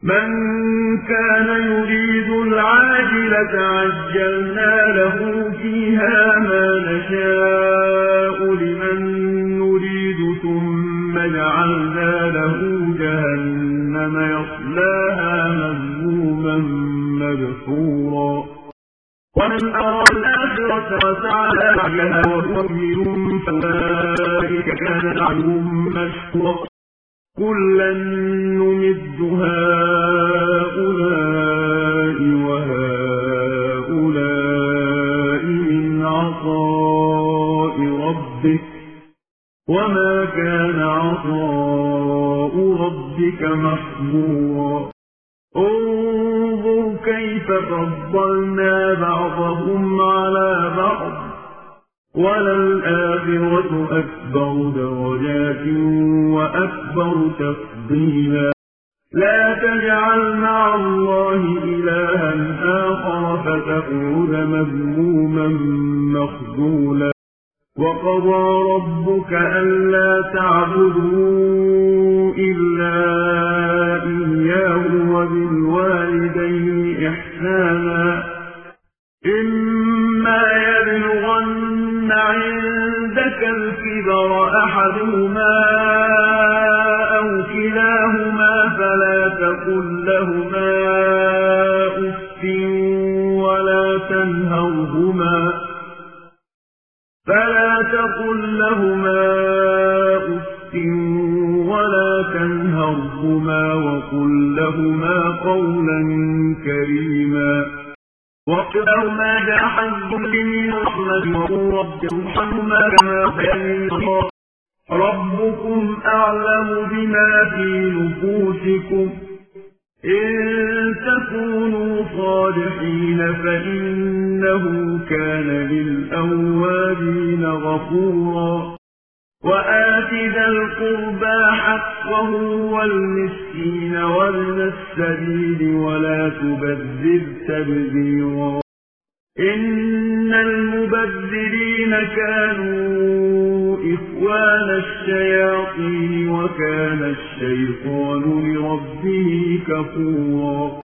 من كان يريد العاجلة عجلنا له فيها ما نشاء لمن نريد ثم جعلنا له جهنم يصلاها مذموما مدحورا ومن أراد الآخرة وسعى لها وهو مؤمن فأولئك كان سعيهم مشكورا كلا نمد هؤلاء وهؤلاء من عطاء ربك وما كان عطاء ربك محظورا انظر كيف فضلنا بعضهم على بعض وللآخرة أكبر درجات وأكبر تفضيلا لا تجعل مع الله إلها آخر فتقعد مذموما مخذولا وقضى ربك ألا تعبدوا إلا إياه وبالوالدين إحسانا إما يبلغن عندك الكبر أحدهما أو كلاهما فلا تقل لهما أف ولا تنهرهما وقل لهما قولا كريما واخفض لهما جناح الذل من الرحمة وقل رب ارحمهما كما ربياني صغيرا ربكم أعلم بما في نفوسكم إن تكونوا صالحين فإنه كان للأوابين غفورا وآت ذا القربى حقه والمسكين وابن السبيل ولا تبذر تبذيرا إن المبذرين كانوا إخوان الشياطين وكان الشيطان لربه كفورا